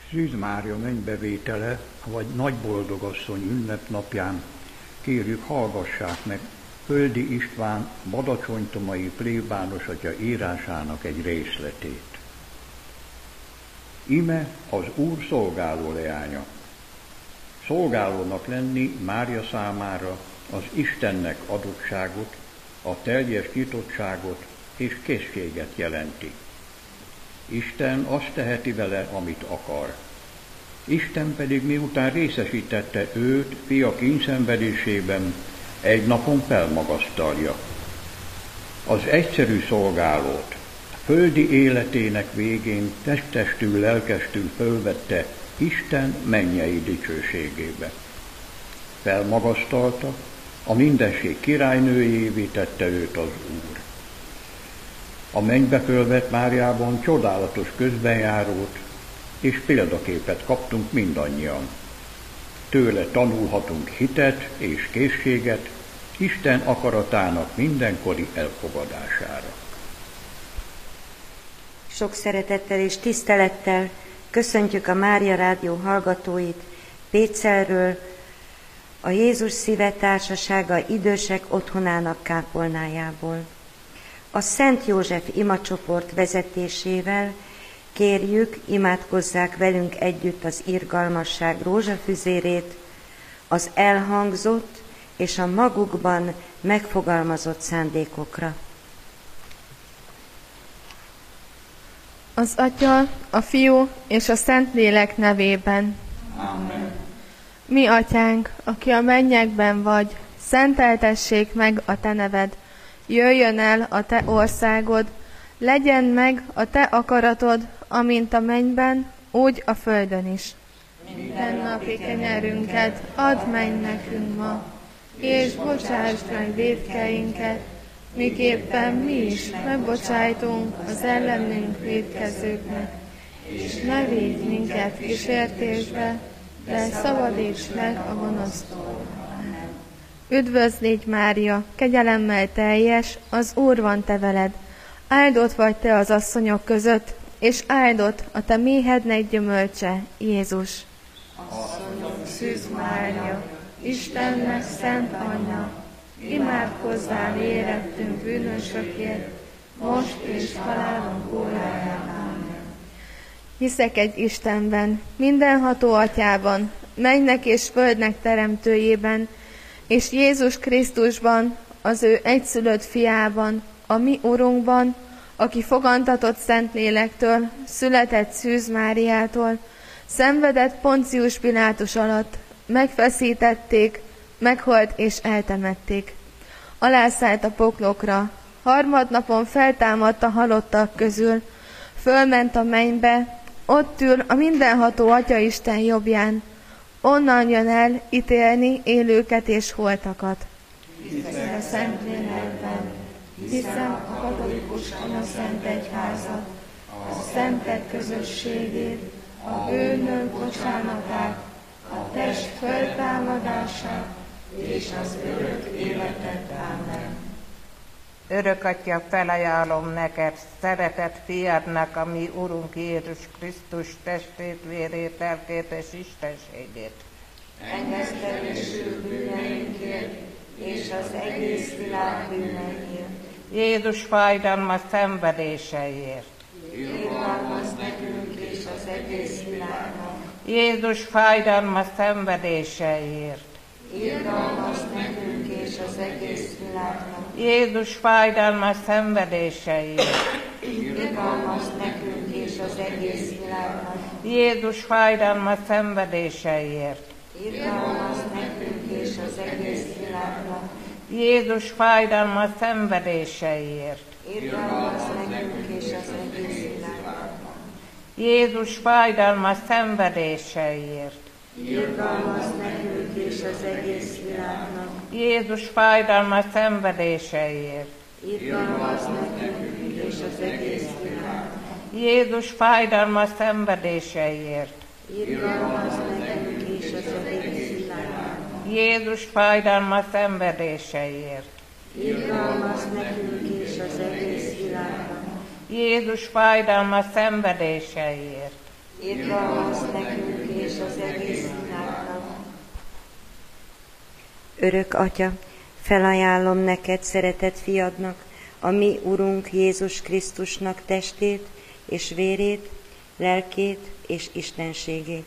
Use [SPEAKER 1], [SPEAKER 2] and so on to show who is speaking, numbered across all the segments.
[SPEAKER 1] Szűz Mária mennybevétele, vagy Nagyboldogasszony ünnepnapján kérjük, hallgassák meg Földi István badacsonytomai plébános atya írásának egy részletét. Ime az Úr szolgáló leánya. Szolgálónak lenni Mária számára az Istennek adottságot, a teljes nyitottságot és készséget jelenti. Isten azt teheti vele, amit akar. Isten pedig miután részesítette őt fia kényszenvedésében, egy napon felmagasztalja. Az egyszerű szolgálót földi életének végén testestül, lelkestül fölvette Isten mennyei dicsőségébe. Felmagasztalta, a mindenség királynőjévé tette őt az Úr. A mennybe fölvett Máriában csodálatos közbenjárót és példaképet kaptunk mindannyian. Tőle tanulhatunk hitet és készséget Isten akaratának mindenkori elfogadására.
[SPEAKER 2] Sok szeretettel és tisztelettel köszöntjük a Mária Rádió hallgatóit Pécelről, a Jézus Szíve Társasága idősek otthonának kápolnájából. A Szent József imacsoport vezetésével kérjük, imádkozzák velünk együtt az irgalmasság rózsafüzérét, az elhangzott és a magukban megfogalmazott szándékokra.
[SPEAKER 3] Az Atya, a Fiú és a Szentlélek nevében.
[SPEAKER 4] Amen.
[SPEAKER 3] Mi Atyánk, aki a mennyekben vagy, szenteltessék meg a Te neved, jöjjön el a Te országod, legyen meg a Te akaratod, amint a mennyben, úgy a földön is. Mindennapi kenyerünket add meg nekünk ma, és bocsásd meg vétkeinket, miképpen mi is megbocsájtunk az ellenünk vétkezőknek. És ne védj minket kísértésbe, de szabadíts meg a gonosztól. Üdvözl légy, Mária, kegyelemmel teljes, az Úr van te veled. Áldott vagy te az asszonyok között, és áldott a te méhednek gyümölcse, Jézus.
[SPEAKER 4] Asszonyok, Szűz Mária, Istennek szent anyja, imádkozzál érettünk bűnösökért, most és halálunk óráján. Amen.
[SPEAKER 3] Hiszek egy Istenben, mindenható Atyában, mennynek és földnek teremtőjében, és Jézus Krisztusban, az ő egyszülött fiában, a mi Urunkban, aki fogantatott Szentlélektől, született Szűz Máriától, szenvedett Poncius Pilátus alatt, megfeszítették, meghalt és eltemették. Alászállt a poklokra, harmadnapon feltámadt a halottak közül, fölment a mennybe, ott ül a mindenható Atyaisten jobbján, onnan jön el ítélni élőket és holtakat.
[SPEAKER 4] Hiszek a Szentlélekben, hiszem a katolikus anyaszent egyházat, a szentek közösségét, a bűnök bocsánatát, a test föltámadását és az örök életet. Amen.
[SPEAKER 5] Örök Atya, felajánlom neked szeretett fiadnak, a mi Urunk Jézus Krisztus testét, vérét, lelkét és istenségét.
[SPEAKER 4] Engesztelésül bűneinkért és az egész világ bűneiért.
[SPEAKER 5] Jézus fájdalma szenvedéseiért.
[SPEAKER 4] Irgalmazz nekünk és az egész világnak.
[SPEAKER 5] Jézus fájdalma szenvedéseiért.
[SPEAKER 4] Irgalmazz nekünk és az egész világnak.
[SPEAKER 5] Jézus fájdalma szenvedéseiért.
[SPEAKER 4] Irgalmazz nekünk és az egész világnak.
[SPEAKER 5] Jézus fájdalma szenvedéseiért.
[SPEAKER 4] Irgalmazz nekünk és az egész világnak.
[SPEAKER 5] Jézus fájdalma szenvedéseiért.
[SPEAKER 4] Irgalmazz nekünk és az egész világnak.
[SPEAKER 5] Jézus fájdalma szenvedéseiért.
[SPEAKER 4] Irgalmazz nekünk és az egész világnak.
[SPEAKER 5] Jézus fájdalma szenvedéseiért.
[SPEAKER 4] Irgalmazz nekünk és az egész világnak.
[SPEAKER 5] Jézus fájdalma szenvedéseiért.
[SPEAKER 4] Irgalmazz nekünk és az egész világnak.
[SPEAKER 5] Jézus fájdalma szenvedéseiért.
[SPEAKER 4] Irgalmazz nekünk és az egész világnak.
[SPEAKER 5] Jézus fájdalma szenvedéseiért.
[SPEAKER 4] irgalmazz nekünk és az egész világnak.
[SPEAKER 2] Örök Atya, felajánlom neked szeretett fiadnak, a mi Urunk Jézus Krisztusnak testét és vérét, lelkét és istenségét.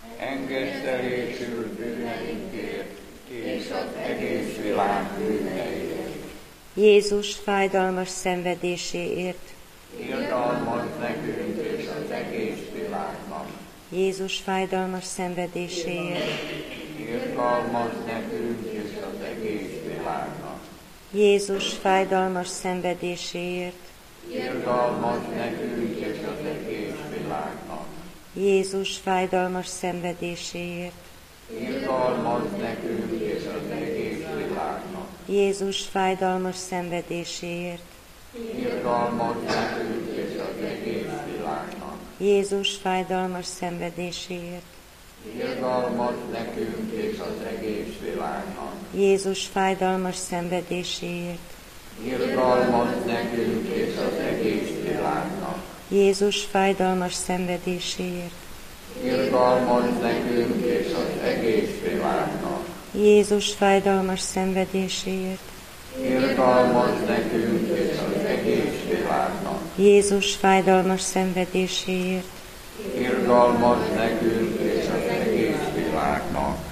[SPEAKER 1] Engesztelésül bűneinkért és az egész világ bűneiért.
[SPEAKER 2] Jézus fájdalmas szenvedéséért.
[SPEAKER 1] Irgalmazz nekünk és az egész világnak.
[SPEAKER 2] Jézus fájdalmas szenvedéséért.
[SPEAKER 1] Irgalmazz nekünk és az egész világnak.
[SPEAKER 2] Jézus fájdalmas szenvedéséért.
[SPEAKER 1] Irgalmazz nekünk és az egész világnak.
[SPEAKER 2] Jézus fájdalmas szenvedéséért.
[SPEAKER 1] Irgalmazz nekünk és az egész világnak.
[SPEAKER 2] Jézus fájdalmas szenvedéséért.
[SPEAKER 1] Irgalmazz nekünk és az egész világnak.
[SPEAKER 2] Jézus fájdalmas szenvedéséért.
[SPEAKER 1] Irgalmazz nekünk és az egész világnak.
[SPEAKER 2] Jézus fájdalmas szenvedéséért.
[SPEAKER 1] Irgalmazz nekünk és az egész világnak.
[SPEAKER 2] Jézus fájdalmas szenvedéséért.
[SPEAKER 1] Irgalmazz nekünk és az egész világnak.
[SPEAKER 2] Jézus fájdalmas szenvedéséért.
[SPEAKER 1] Irgalmazz nekünk és az egész világnak.
[SPEAKER 2] Jézus fájdalmas szenvedéséért.
[SPEAKER 1] Irgalmazz nekünk és az egész világnak.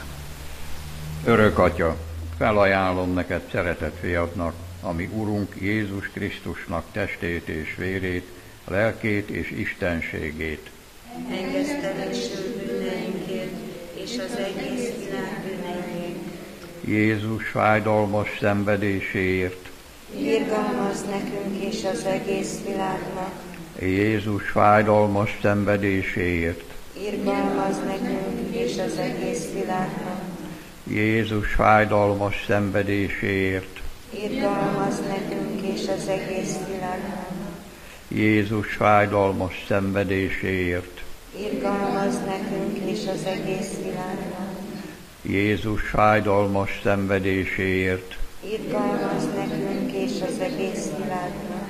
[SPEAKER 1] Örök Atya, felajánlom neked szeretett fiadnak, ami Urunk Jézus Krisztusnak testét és vérét, lelkét és istenségét.
[SPEAKER 4] Engesztelésül bűneinkért és az egész világ bűneiért.
[SPEAKER 1] Jézus fájdalmas szenvedéséért.
[SPEAKER 4] Irgalmazz nekünk és az egész világnak.
[SPEAKER 1] Jézus fájdalmas szenvedéséért.
[SPEAKER 4] Irgalmazz nekünk és az egész világnak.
[SPEAKER 1] Jézus fájdalmas szenvedéséért.
[SPEAKER 4] Irgalmazz nekünk és az egész világnak.
[SPEAKER 1] Jézus fájdalmas szenvedéséért.
[SPEAKER 4] Irgalmazz nekünk és az egész világnak.
[SPEAKER 1] Jézus fájdalmas szenvedéséért.
[SPEAKER 4] Irgalmazz nekünk és az egész világnak.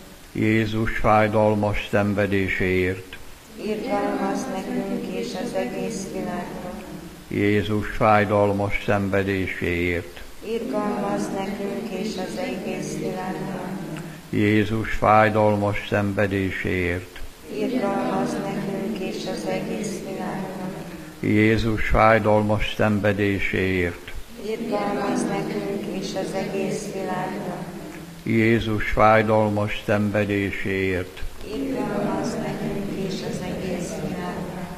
[SPEAKER 1] Jézus fájdalmas szenvedéséért.
[SPEAKER 4] Irgalmazz nekünk és az egész világnak.
[SPEAKER 1] Jézus fájdalmas szenvedéséért.
[SPEAKER 4] Irgalmazz nekünk és az egész világnak.
[SPEAKER 1] Jézus fájdalmas szenvedéséért.
[SPEAKER 4] Irgalmazz nekünk és az egész világnak.
[SPEAKER 1] Jézus fájdalmas szenvedéséért.
[SPEAKER 4] Irgalmazz nekünk és az egész világnak.
[SPEAKER 1] Jézus fájdalmas szenvedéséért.
[SPEAKER 4] Irgalmazz nekünk és az egész világnak.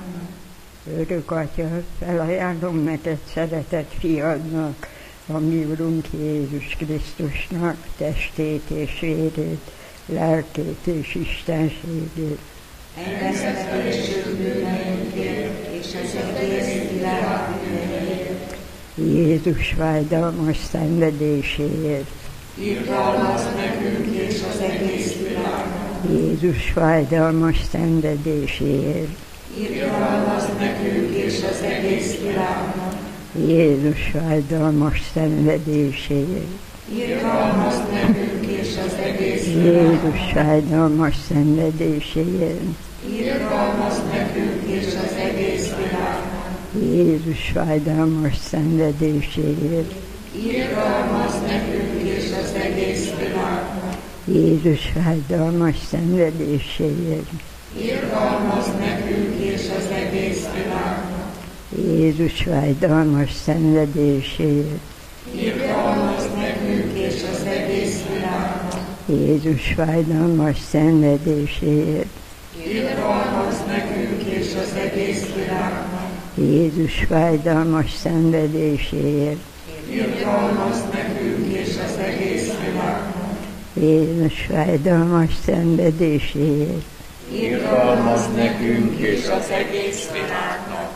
[SPEAKER 6] Örök Atya, felajánlom neked szeretett fiadnak, a mi Urunk Jézus Krisztusnak testét és vérét, lelkét és istenségét.
[SPEAKER 4] Engesztelésül bűneinkért és az egész világ bűneiért.
[SPEAKER 6] Jézus fájdalmas szenvedéséért.
[SPEAKER 4] Irgalmazz nekünk és az egész világnak.
[SPEAKER 6] Jézus fájdalmas szenvedéséért.
[SPEAKER 4] Irgalmazz nekünk és az egész világnak.
[SPEAKER 6] Jézus fájdalmas szenvedéséért.
[SPEAKER 4] Irgalmazz nekünk és az egész
[SPEAKER 6] Jézus fájdalmas szenvedéséért.
[SPEAKER 4] Irgalmazz nekünk és az egész világnak.
[SPEAKER 6] Jézus fájdalmas szenvedéséért.
[SPEAKER 4] Irgalmazz nekünk és az egész világnak.
[SPEAKER 6] Jézus fájdalmas szenvedéséért.
[SPEAKER 4] Irgalmazz nekünk és az egész világnak.
[SPEAKER 6] Jézus fájdalmas szenvedéséért.
[SPEAKER 4] Irgalmazz nekünk és az egész világnak.
[SPEAKER 6] Jézus fájdalmas szenvedéséért.
[SPEAKER 4] Irgalmazz nekünk és az egész világnak.
[SPEAKER 6] Jézus fájdalmas szenvedéséért.
[SPEAKER 4] Irgalmazz nekünk és az egész világnak.
[SPEAKER 6] Jézus fájdalmas szenvedéséért.
[SPEAKER 1] Irgalmazz nekünk és az egész világnak.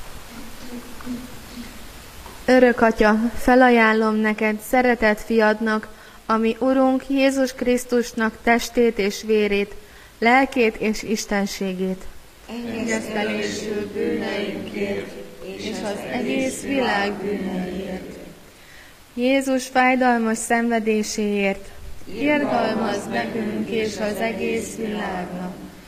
[SPEAKER 3] Örök Atya, felajánlom neked szeretett fiadnak, ami Urunk Jézus Krisztusnak testét és vérét, lelkét és istenségét.
[SPEAKER 4] Engesztelésül bűneinkért és az egész világ bűneiért.
[SPEAKER 3] Jézus fájdalmas szenvedéséért.
[SPEAKER 4] Irgalmazz nekünk és az egész világnak.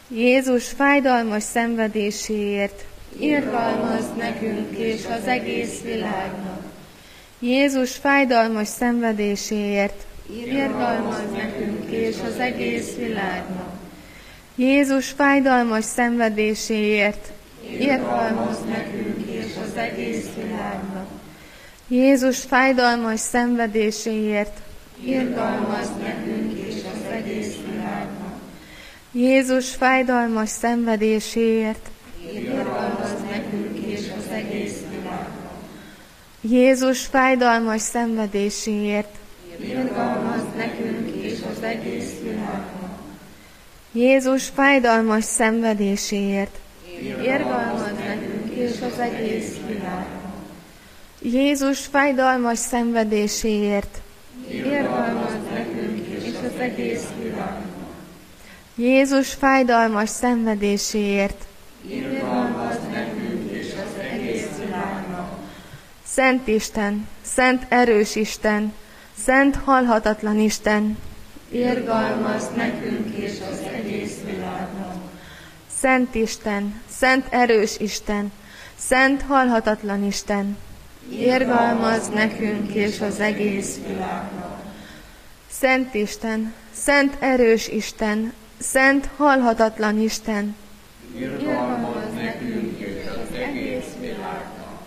[SPEAKER 3] Jézus fájdalmas szenvedéséért irgalmazz nekünk és az egész világnak. Jézus fájdalmas szenvedéséért irgalmazz nekünk és az egész világnak. Jézus fájdalmas szenvedéséért irgalmazz nekünk és az egész világnak. Jézus fájdalmas szenvedéséért irgalmazz nekünk és az egész világnak. Jézus fájdalmas szenvedéséért irgalmazz nekünk és az egész világnak. Jézus fájdalmas szenvedéséért irgalmazz nekünk és az egész világnak. Jézus fájdalmas szenvedéséért irgalmazz nekünk és az egész világnak. Jézus fájdalmas szenvedéséért irgalmazz nekünk és az egész világnak. Jézus fájdalmas szenvedéséért irgalmazz nekünk és az egész világnak. Szent Isten, szent erős Isten, szent halhatatlan Isten, irgalmazz nekünk és az egész világnak. Szent Isten, szent erős Isten, szent halhatatlan Isten, irgalmazz nekünk és az egész világnak. Szent Isten, szent erős Isten, szent halhatatlan Isten, irgalmazz nekünk és az egész világnak.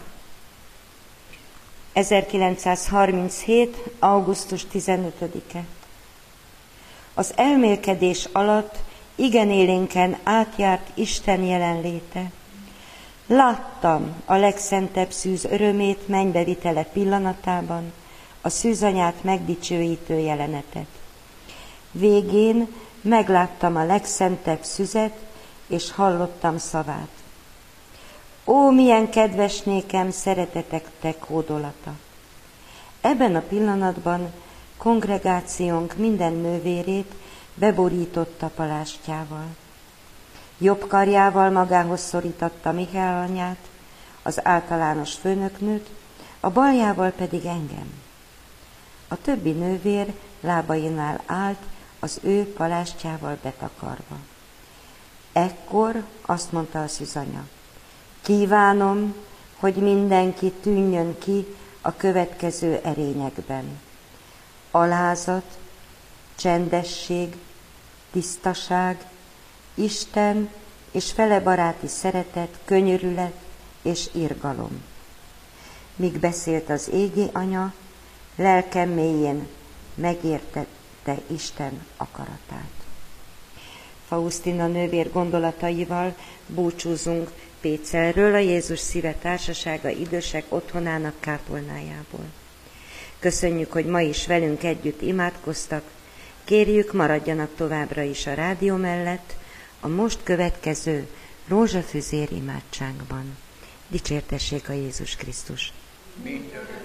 [SPEAKER 2] 1937. augusztus 15-e. Az elmélkedés alatt igen élénken átjárt Isten jelenléte. Láttam a legszentebb szűz örömét mennybe-vitele pillanatában, a szűzanyát megdicsőítő jelenetet. Végén megláttam a legszentebb szüzet, és hallottam szavát. Ó, milyen kedves nékem szeretetek hódolata! Ebben a pillanatban kongregációnk minden nővérét beborította palástjával. Jobb karjával magához szorította Mihály anyát, az általános főnöknőt, a baljával pedig engem. A többi nővér lábainál állt, az ő palástjával betakarva. Ekkor azt mondta a szűzanya, kívánom, hogy mindenki tűnjön ki a következő erényekben. Alázat, csendesség, tisztaság, Isten és fele baráti szeretet, könyörület és irgalom. Míg beszélt az égi anya, lelkem mélyén megértette Isten akaratát. Faustina nővér gondolataival búcsúzunk Pécelről, a Jézus Szíve Társasága idősek otthonának kápolnájából. Köszönjük, hogy ma is velünk együtt imádkoztak, kérjük, maradjanak továbbra is a rádió mellett a most következő rózsafüzér imádságban. Dicsértessék a Jézus Krisztus!
[SPEAKER 1] Mindörök